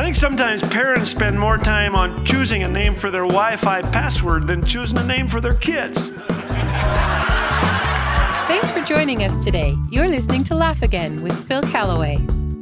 think sometimes parents spend more time on choosing a name for their Wi-Fi password than choosing a name for their kids. Thanks for joining us today. You're listening to Laugh Again with Phil Callaway.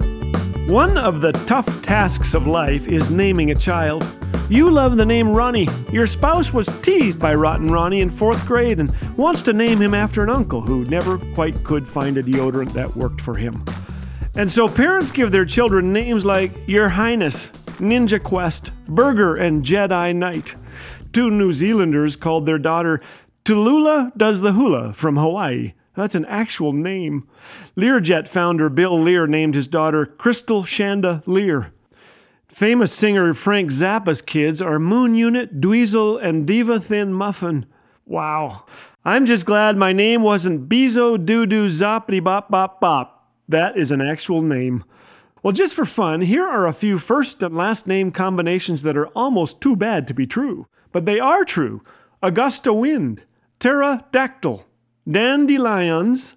One of the tough tasks of life is naming a child. You love the name Ronnie. Your spouse was teased by Rotten Ronnie in 4th grade and wants to name him after an uncle who never quite could find a deodorant that worked for him. And so parents give their children names like Your Highness, Ninja Quest, Burger, and Jedi Knight. 2 New Zealanders called their daughter Tallulah Does the Hula from Hawaii. That's an actual name. Learjet founder Bill Lear named his daughter Crystal Shanda Lear. Famous singer Frank Zappa's kids are Moon Unit, Dweezil, and Diva Thin Muffin. Wow. I'm just glad my name wasn't Bezo Doo-Doo Zoppity Bop Bop Bop. That is an actual name. Well, just for fun, here are a few first and last name combinations that are almost too bad to be true. But they are true. Augusta Wind, Pterodactyl, Dandelions,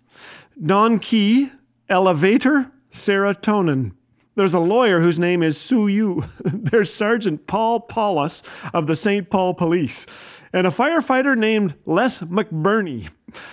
Don Key, Elevator, Serotonin. There's a lawyer whose name is Sue Yu. There's Sergeant Paul Paulus of the St. Paul Police. And a firefighter named Les McBurney.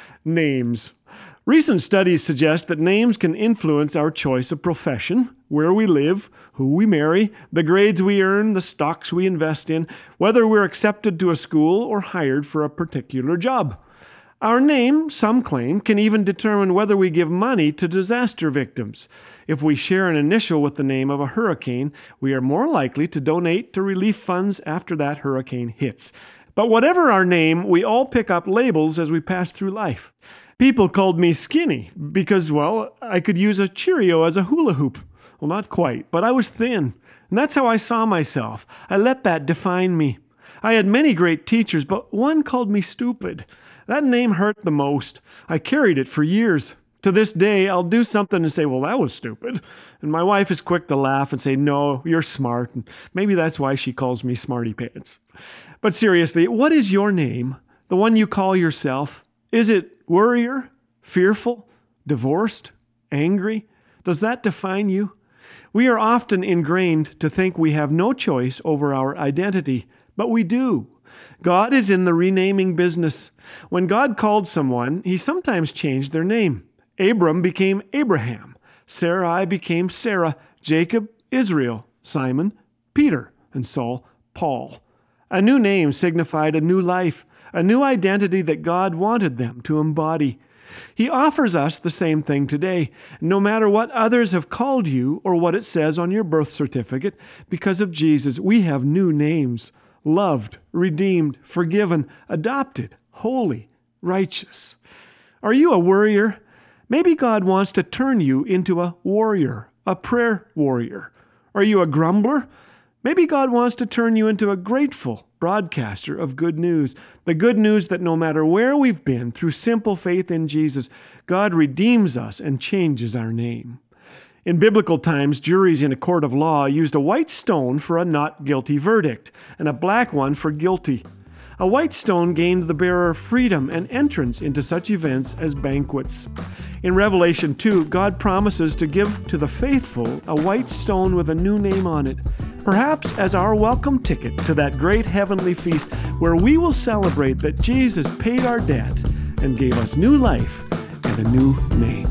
Names. Recent studies suggest that names can influence our choice of profession, where we live, who we marry, the grades we earn, the stocks we invest in, whether we're accepted to a school or hired for a particular job. Our name, some claim, can even determine whether we give money to disaster victims. If we share an initial with the name of a hurricane, we are more likely to donate to relief funds after that hurricane hits. But whatever our name, we all pick up labels as we pass through life. People called me skinny because, well, I could use a Cheerio as a hula hoop. Well, not quite, but I was thin. And that's how I saw myself. I let that define me. I had many great teachers, but one called me stupid. That name hurt the most. I carried it for years. To this day, I'll do something and say, well, that was stupid. And my wife is quick to laugh and say, no, you're smart. And maybe that's why she calls me Smarty Pants. But seriously, what is your name? The one you call yourself? Is it worrier, fearful, divorced, angry? Does that define you? We are often ingrained to think we have no choice over our identity, but we do. God is in the renaming business. When God called someone, he sometimes changed their name. Abram became Abraham. Sarai became Sarah. Jacob, Israel. Simon, Peter. And Saul, Paul. A new name signified a new life, a new identity that God wanted them to embody. He offers us the same thing today, no matter what others have called you or what it says on your birth certificate. Because of Jesus, we have new names: loved, redeemed, forgiven, adopted, holy, righteous. Are you a worrier? Maybe God wants to turn you into a warrior, a prayer warrior. Are you a grumbler? Maybe God wants to turn you into a grateful broadcaster of good news. The good news that no matter where we've been, through simple faith in Jesus, God redeems us and changes our name. In biblical times, juries in a court of law used a white stone for a not guilty verdict and a black one for guilty. A white stone gained the bearer freedom and entrance into such events as banquets. In Revelation 2, God promises to give to the faithful a white stone with a new name on it, perhaps as our welcome ticket to that great heavenly feast where we will celebrate that Jesus paid our debt and gave us new life and a new name.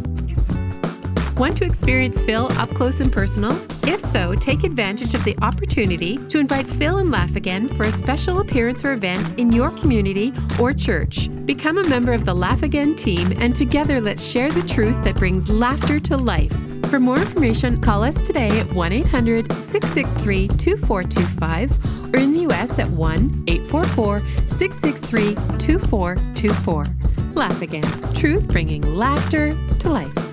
Want to experience Phil up close and personal? If so, take advantage of the opportunity to invite Phil and Laugh Again for a special appearance or event in your community or church. Become a member of the Laugh Again team, and together let's share the truth that brings laughter to life. For more information, call us today at 1-800-663-2425 or in the U.S. at 1-844-663-2424. Laugh Again, truth bringing laughter to life.